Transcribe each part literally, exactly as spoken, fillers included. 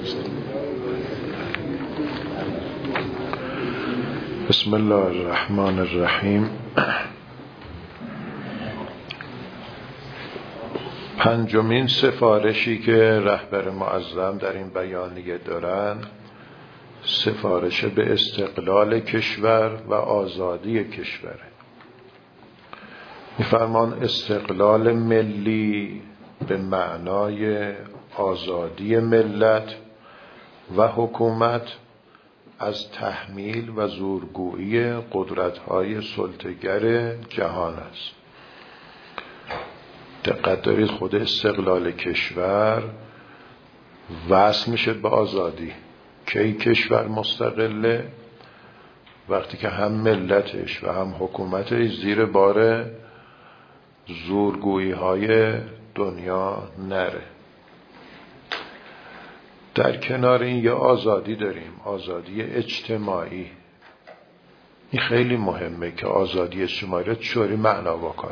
بسم الله الرحمن الرحیم. پنجمین سفارشی که رهبر معظم در این بیانیه دارن، سفارش به استقلال کشور و آزادی کشوره. می‌فرمان استقلال ملی به معنای آزادی ملت و حکومت از تحمیل و زورگویی قدرت‌های سلطه‌گر جهان است. دقت دارید، خود استقلال کشور وصل میشه به آزادی. کی کشور مستقله؟ وقتی که هم ملتش و هم حکومتش زیر بار زورگویی های دنیا نره. در کنار این یه آزادی داریم، آزادی اجتماعی. این خیلی مهمه که آزادی اجتماعی رو چوری معنا بکنیم.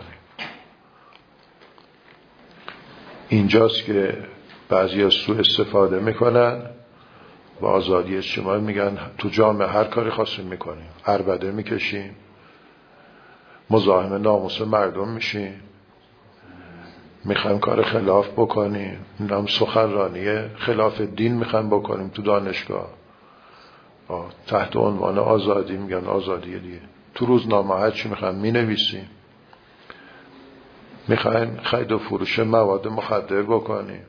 اینجاست که بعضی از سوء استفاده میکنن و آزادی اجتماعی میگن تو جامعه هر کاری خواستیم میکنیم، عربده میکشیم، مزاحم ناموس مردم میشیم، میخوایم کار خلاف بکنیم، نام سخنرانی خلاف دین میخوایم بکنیم تو دانشگاه، تحت عنوان آزادی میگن آزادی دیگه. تو روزنامه هر چی میخوایم مینویسیم، میخوایم خرید و فروش مواد مخدر بکنیم.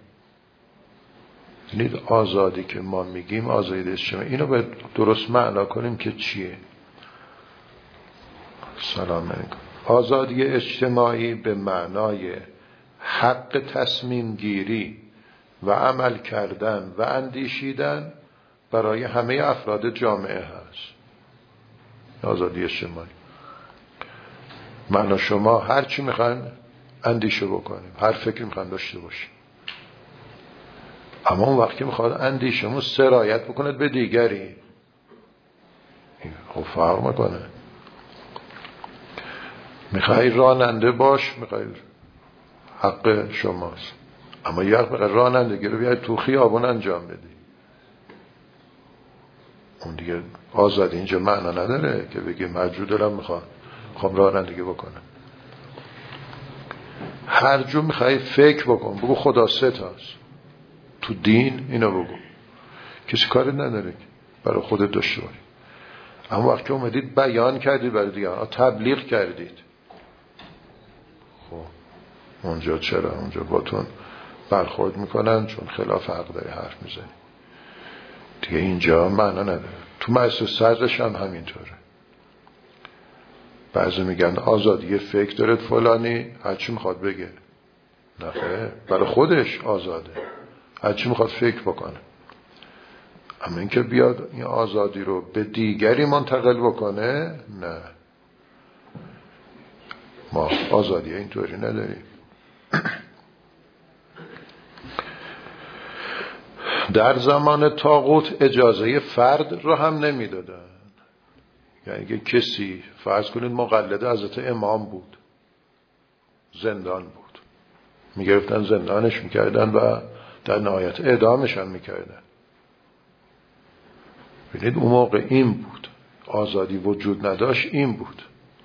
این آزادی که ما میگیم آزادی اجتماعی، اینو باید درست معنا کنیم که چیه. سلام علیکم. آزادی اجتماعی به معنای حق تصمیم گیری و عمل کردن و اندیشیدن برای همه افراد جامعه هست. آزادی اجتماعی معنا شما هر چی میخواین اندیشه بکنیم، هر فکری میخواین داشته باشیم، اما اون وقتی میخواد اندیشمون سرایت بکند به دیگری، خب فرق میکنه. میخوای راننده باش، میخوای حق شماست، اما یه وقت میخوای رانندگی رو بیای تو خیابون انجام بدی، اون دیگه آزادی اینجا معنا نداره که بگی مجبور دارم میخوام خب رانندگی بکنم. هر جو میخوای فکر بکن، بگو خدا سه تاست، تو دین اینو بگو، کسی کاری نداره برای خودت داشته باشی. اما وقتی اومدید بیان کردید برای دیگران، تبلیغ کردید، خب اونجا چرا؟ اونجا باتون برخورد میکنن چون خلاف حق داری حرف میزنی دیگه، اینجا معنا نداره. تو مجلس صدرش هم همینطوره. بعضی میگن آزادی فکر دارد فلانی، هرچی میخواد بگه. نه خیر، برای خودش آزاده، هرچی میخواد فکر بکنه. اما اینکه بیاد این آزادی رو به دیگری منتقل بکنه، نه، ما آزادی اینطوری نداریم. در زمان طاغوت اجازه فرد رو هم نمیدادن. یعنی که کسی فرض کنید مقلد حضرت امام بود، زندان بود، میگرفتن زندانش میکردن و در نهایت اعدامش هم میکردن. ببینید اون موقع این بود، آزادی وجود نداشت، این بود.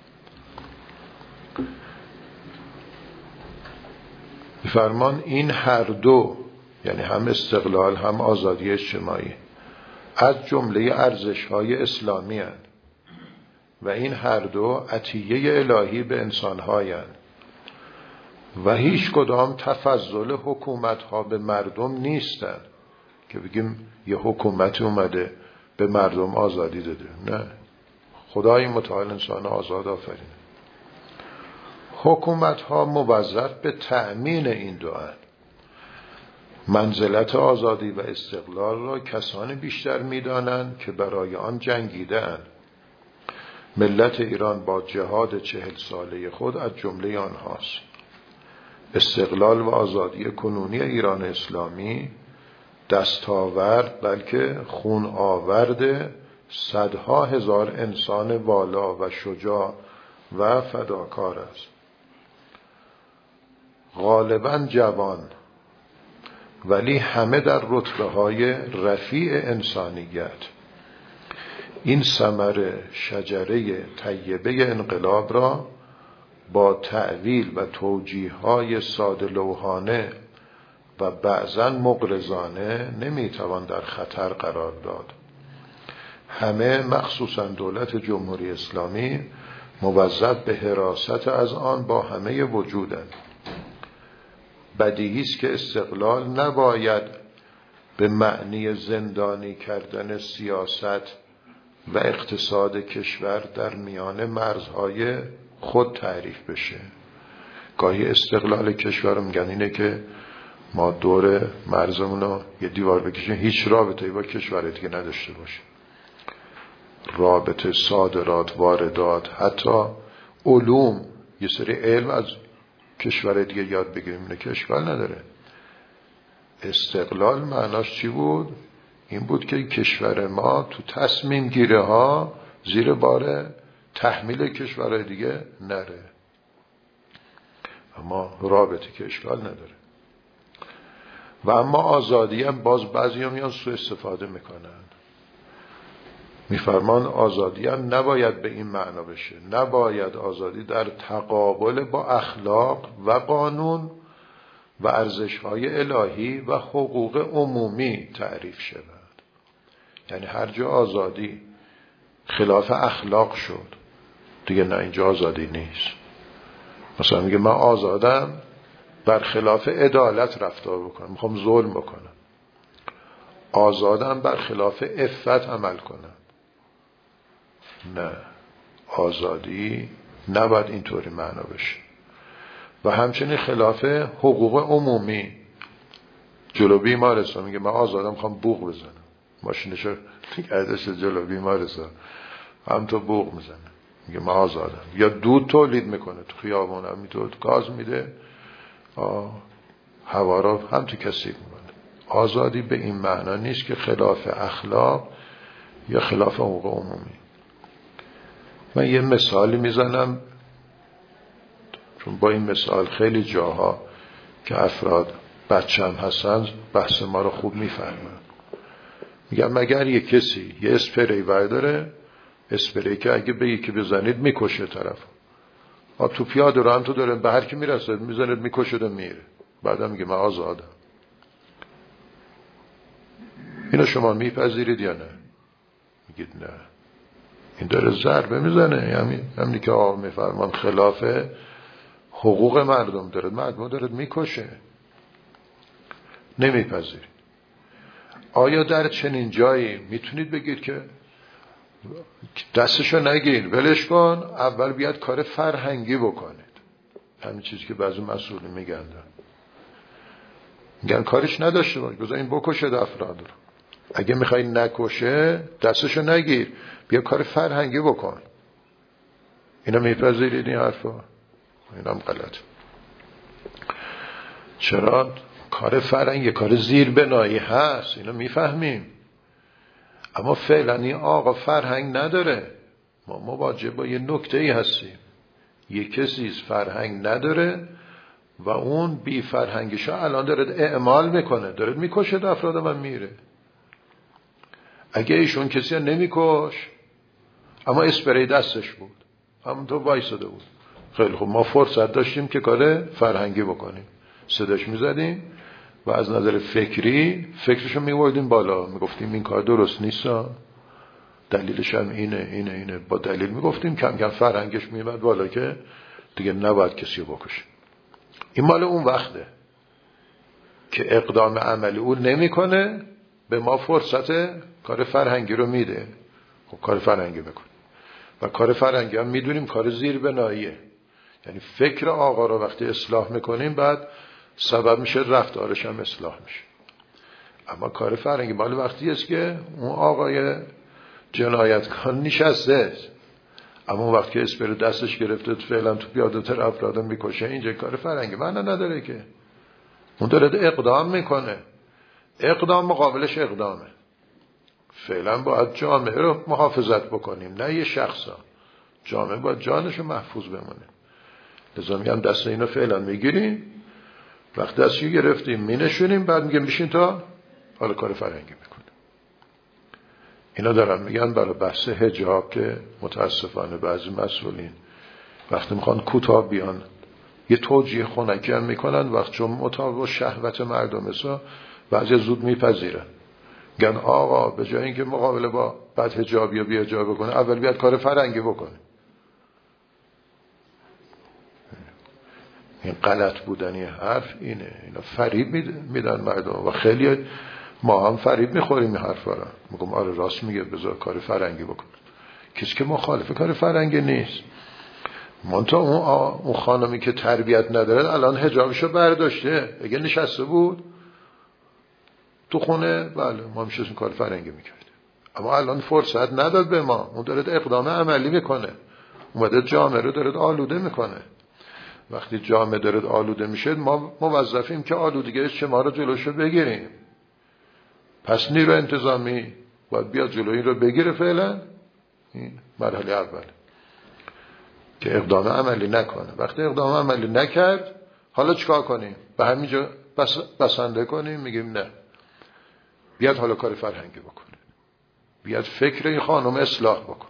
فرمان این هر دو، یعنی هم استقلال هم آزادی اجتماعی، از جمله ارزش‌های اسلامی هستند و این هر دو عطیه الهی به انسان‌های هستند و هیچ کدام تفضل حکومت‌ها به مردم نیستند که بگیم یه حکومتی اومده به مردم آزادی داده. نه، خدای متعال انسان آزاد آفرینه. حکومت‌ها موظف به تأمین این دو هستند. منزلت آزادی و استقلال را کسانی بیشتر می‌دانند که برای آن جنگیده‌اند. ملت ایران با جهاد چهل ساله خود از جمله آنهاست. استقلال و آزادی کنونی ایران اسلامی دستاورد بلکه خون آورد صدها هزار انسان والا و شجاع و فداکار است. غالباً جوان ولی همه در رتبه های رفیع انسانیت. این ثمر شجره طیبه انقلاب را با تأویل و توجیه های ساده لوحانه و بعضاً مغرضانه نمیتوان در خطر قرار داد. همه مخصوصاً دولت جمهوری اسلامی موظف به حراست از آن با همه وجودند. بدیهی است که استقلال نباید به معنی زندانی کردن سیاست و اقتصاد کشور در میان مرزهای خود تعریف بشه. گاهی استقلال کشور میگن اینه که ما دور مرزمون رو یه دیوار بکشیم، هیچ رابطه‌ای با کشور دیگه نداشته باشه. رابطه صادرات، واردات، حتی علوم، یه سری علم از کشور دیگه یاد بگیریم، اینه که اشکال نداره. استقلال معناش چی بود؟ این بود که کشور ما تو تصمیم گیره ها زیر بار تحمیل کشورهای دیگه نره. اما رابطه که اشکال نداره. و اما آزادی هم باز بعضی هم میان سوء استفاده میکنن. میفرمان آزادی هم نباید به این معنا بشه. نباید آزادی در تقابل با اخلاق و قانون و ارزش‌های الهی و حقوق عمومی تعریف شود. یعنی هر جا آزادی خلاف اخلاق شد دیگه نه، اینجا آزادی نیست. مثلا میگه من آزادم بر خلاف عدالت رفتار بکنم، میخوام ظلم بکنم. آزادم بر خلاف عفت عمل کنم. نه، آزادی نباید اینطوری معنا بشه. و همچنین خلاف حقوق عمومی. جلو بیمارستان میگه من آزادم میخوام بوق بزنم، ماشینشو گردش جلو بیمارستان هم تو بوق میزنه، میگه من آزادم. یا دود تولید میکنه تو خیابون، هم میتونه گاز میده، هوا رو هم تو کثیف میکنه. آزادی به این معنا نیست که خلاف اخلاق یا خلاف حقوق عمومی. من یه مثالی میزنم چون با این مثال خیلی جاها که افراد بچه هم هستن بحث ما رو خوب میفهمن. میگم مگر یه کسی یه اسپری برداره، اسپری که اگه به یکی بزنید میکشه طرف، ها تو پیاده رو هم تو داره به هر کی میرسه میزنید میکشه و میره، بعدا میگه من آزادم. اینو شما میپذیرید یا نه؟ میگید نه، این داره ضربه میزنه. همین همینی که آقا میفرمان خلاف حقوق مردم داره، مردم داره میکشه. نمیپذیرید. آیا در چنین جایی میتونید بگید که دستشو نگیر ولش کن، اول بیاد کار فرهنگی بکنید؟ همین چیزی که بعضی مسئولین میگن میگن کارش نداشته باش، بذار این بکشه افراد رو. اگه میخوای نکشه دستشو نگیر، بیا کار فرهنگی بکن. اینا میپذیرید این حرفا؟ اینم غلط. چرا؟ کار فرهنگی کار زیربنایی هست، اینو میفهمیم. اما فعلا این آقا فرهنگ نداره. ما مواجه با یه نکته‌ای هستیم. یه کسی فرهنگ نداره و اون بی فرهنگیشو الان داره اعمال میکنه، داره میکشه افراد و میره. اگه ایشون کسی نمیکش اما اسپری دستش بود، همونطور وایساده بود، خیلی خوب، ما فرصت داشتیم که کار فرهنگی بکنیم، صداش میزدیم و از نظر فکری فکرشو میوردیم بالا، میگفتیم این کار درست نیست، دلیلش هم اینه اینه اینه، با دلیل میگفتیم، کم کم فرهنگش میومد بالا که دیگه نباید کسی رو بکشه. این مال اون وقته که اقدام عملی او نمیکنه، به ما فرصت کار فرهنگی رو میده. خب کار فرهنگی بکن. و کار فرهنگی هم میدونیم کار زیربناییه، یعنی فکر آقا رو وقتی اصلاح میکنیم بعد سبب میشه رفتارش هم اصلاح میشه. اما کار فرهنگی مال وقتی است که اون آقای جنایتکار نشسته، اما اون وقتی اسپری دستش گرفته فعلا تو پیاده تر افراد میکشه، اینجا کار فرهنگی معنا نداره که. اون داره اقدام میکنه، اقدام مقابلش اقدامه. فعلا باید جامعه رو محافظت بکنیم، نه یه شخصا. جامعه باید جانش رو محفوظ بمونه. لذا میگم دست اینو فعلا میگیریم وقتی دستشو گرفتیم می نشونیم، بعد میگه میشین تا حالا کار فرنگی میکنه. اینا دارم میگن برای بحث حجاب که متاسفانه بعضی مسئولین وقتی میخوان کوتاه بیان یه توجیه خنکی هم میکنن، وقت چون مطابق شهوت مردم است بعضی زود میپذیرن، میگن آقا به جای اینکه مقابله با بد حجاب یا بی حجاب بکنه اول بیاد کار فرنگی بکنه. این غلط بودنی حرف اینه. اینا فریب میدن مردم و خیلی ما هم فریب میخوریم این حرفا رو. میگم آره راست میگه بذار کار فرنگی بکنه. کسی که مخالف کار فرنگی نیست. منتها اون اون خانمی که تربیت نداره الان حجابشو برداشته، اگه نشسته بود تو خونه بله ما میشه کار فرنگی میکردیم، اما الان فرصت نداد به ما. اون داره اقدام عملی میکنه، اومده جامعه رو داره آلوده میکنه. وقتی جامعه داره آلوده میشه ما موظفیم که آلودگی شما رو جلوشو بگیریم. پس نیرو انتظامی باید بیاد جلوی این رو بگیره. فعلا این مرحله اول که اقدام عملی نکنه. وقتی اقدام عملی نکرد حالا چیکار کنیم؟ به همینجا بس بسنده کنیم؟ میگیم نه، بیاد حالا کار فرهنگی بکنه، بیاد فکر این خانم اصلاح بکنه.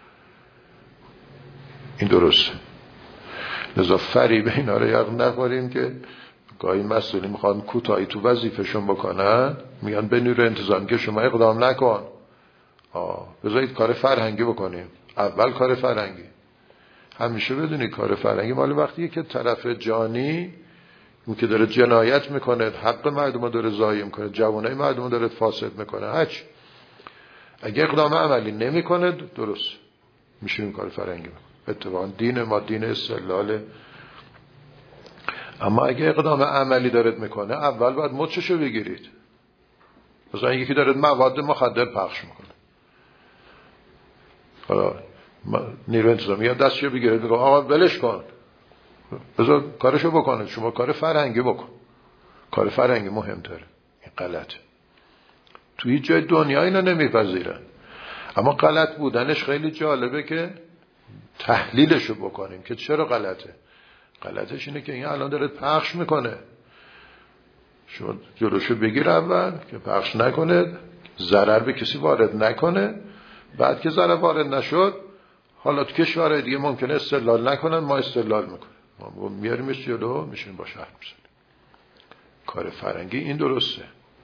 این درسته. لذا فریب اینا رو یاد نخوریم که گاهی مسئولی میخوان کوتاهی تو وظیفه‌شون بکنن، میگن به نیرو انتظامی که شما اقدام نکن، آه بذارید کار فرهنگی بکنیم. اول کار فرهنگی. همیشه بدونی کار فرهنگی مال وقتیه که طرف جانی اون که داره جنایت میکنه، حق مردم رو داره ضایع میکنه، جوانای مردم رو داره فاسد میکنه، هرچی اگه اقدام عملی نمیکنه درست میشه این کار فرهنگی بکنه. اتفاقا دین ما دین استقلاله. اما اگه اقدام عملی دارد میکنه اول باید مچشو بگیرید. مثلا یکی داره مواد مخدر پخش میکنه، حالا نیرو انتظامی یا دستشو بگیره بگه آقا ولش کن، بذار کارشو بکنه، شما کار فرهنگی بکن. کار فرهنگی مهمتره. این غلطه. تو هیچ جای دنیا اینا نمیپذیرن. اما غلط بودنش خیلی جالبه که تحلیلشو بکنیم که چرا غلطه. غلطش اینه که این الان داره پخش میکنه، شما جلوشو بگیر اول که پخش نکنه، ضرر به کسی وارد نکنه. بعد که ضرر وارد نشد حالا تو کشورهای دیگه ممکنه استدلال نکنن، ما استدلال میکنیم، ما میاریمش جلو، میشیم با شهر میزنیم. کار فرنگی این درسته.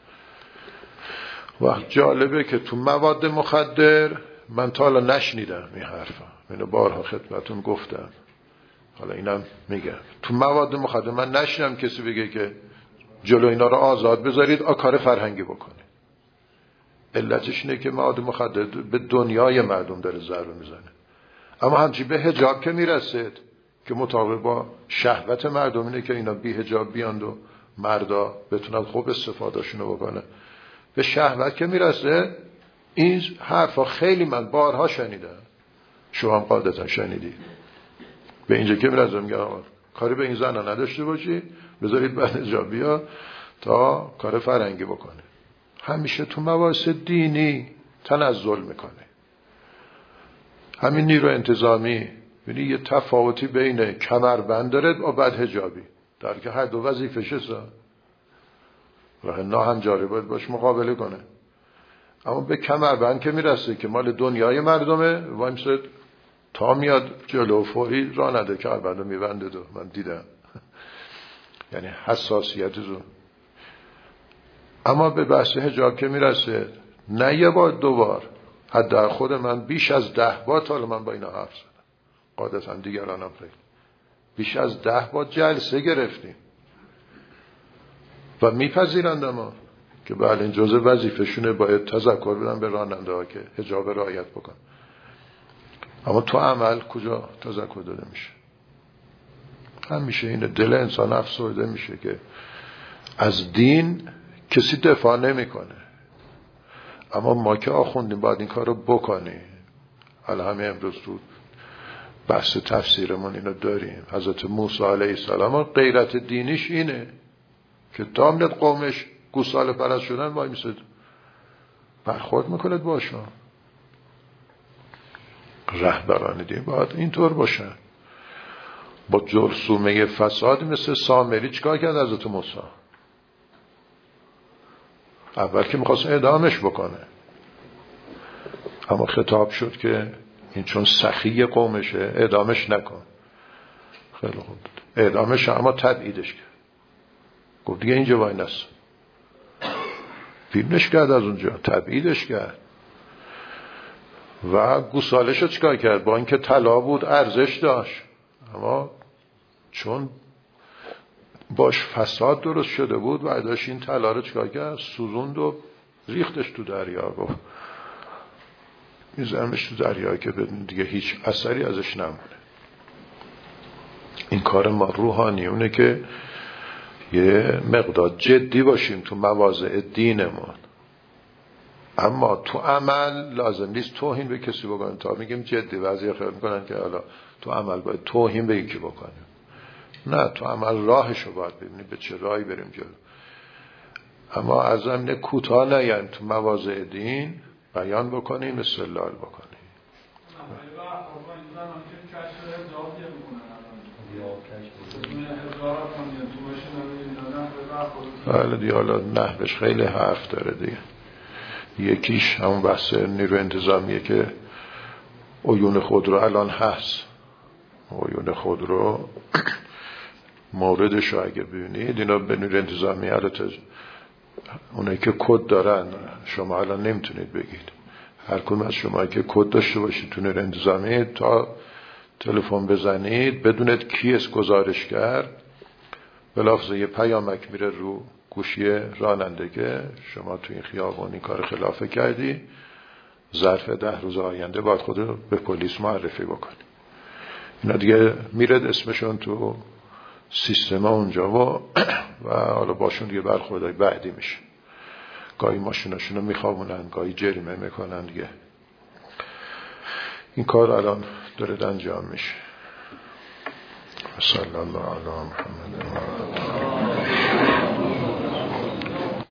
و جالبه که تو مواد مخدر من تا حالا نشنیدم این حرفا، اینو بارها خدمتون گفتم، حالا اینم میگم. تو مواد مخدر من نشنیدم کسی بگه که جلو اینا رو آزاد بذارید آ کار فرهنگی بکنه. علتش اینه که مواد مخدر به دنیای مردم داره ضربه میزنه. اما همچی به حجاب که میرسید که مطابق با شهوت مردم اینه که اینا بی حجاب بیاند و مردا بتونن خوب استفادهشونو بکنه، به شهوت که میرسه این حرفا خیلی من بارها شنیدم، شما هم قاعدتا شنیدید. به اینجا که میرسه میگه آقا کاری به این زن نداشته باشی، بذارید بعد حجاب بیا تا کار فرهنگی بکنه. همیشه تو مباحث دینی تنزل میکنه. همین نیرو انتظامی یعنی یه تفاوتی بین کمربند داره و بعد حجابی، در که هر دو وظیفه‌شه راه ناهنجاری باید باش مقابله کنه. اما به کمربند که میرسه که مال دنیای مردمه و میشه تا میاد جلو فوری راه نده کمربندو میبنده. دو من دیدم یعنی حساسیت رو. اما به بحث حجاب که میرسه نه یه بار دو بار، حتی خود من بیش از ده بار تا من با اینا حرف زدم، قاعدتا دیگرانم خیلی بیش از ده بار جلسه گرفتیم و میپذیرند ما که بله این جزء وظیفه‌شونه، باید تذکر بدن به راننده ها که حجاب رعایت بکن. اما تو عمل کجا تذکر داده میشه؟ همیشه اینه دل انسان افسرده میشه که از دین کسی دفاع نمیکنه. اما ما که آخوندیم باید این کار رو بکنیم. حالا همه امروز تو بحث تفسیرمون اینو داریم. حضرت موسی علیه السلام غیرت دینیش اینه که دامنت قومش گوساله پرست شدن وای میسید برخورد میکنید باشون. رهبران دین باید اینطور باشن. با جرثومه فساد مثل سامری چیکار کرد حضرت موسی؟ اول که میخواست اعدامش بکنه، اما خطاب شد که این چون سخی قومشه اعدامش نکن. خیلی خوب اعدامش، اما تبعیدش کرد. گفت دیگه اینجا وای نست، فیلمش کرد، از اونجا تبعیدش کرد. و گوسالش رو چیکار کرد؟ با اینکه طلا بود ارزش داشت، اما چون باش فساد درست شده بود و داشت این طلا رو چیکار کرد؟ سوزوند و ریختش تو دریا. گفت میذارمش تو دریا که بدون دیگه هیچ اثری ازش نمونه. این کار ما روحانیونه که یه مقدار جدی باشیم تو مواضع دینمون، اما تو عمل لازم نیست توهین به کسی بکنیم. تا میگیم جدی وضعی خیال میکنن که حالا تو عمل باید توهین به یکی بکنیم. نه، تو عمل راهشو باید ببینیم به چه راهی بریم جلو. اما از زمینه کوتاه نیایم تو مواضع دین بیان بکنیم، استدلال بکنیم. بله دیگه، حالا نحوش خیلی حرف داره دیگه. یکیش همون بحث نیرو انتظامیه که عیون خودرو الان هست. عیون خودرو موردش رو اگه ببینید، اینا به نیرو انتظامی البته اونایی که کد دارن شما الان نمیتونید بگید. هر کدوم از شما که کد داشته باشید تو نیرو انتظامی، تا تلفن بزنید بدونید کی است گزارش کرد، بلافظه یه پیامک میره رو گوشی راننده که شما تو این خیابون این کار خلافه کردی، ظرف ده روز آینده باید خودو به پلیس معرفی بکنی. اینا دیگه میرد اسمشون تو سیستم اونجا و و حالا باشون دیگه برخوردهای بعدی میشه. گاهی ماشیناشونو میخوابونن، گاهی جریمه میکنن دیگه. این کار الان داره انجام میشه. صلی الله علی محمد.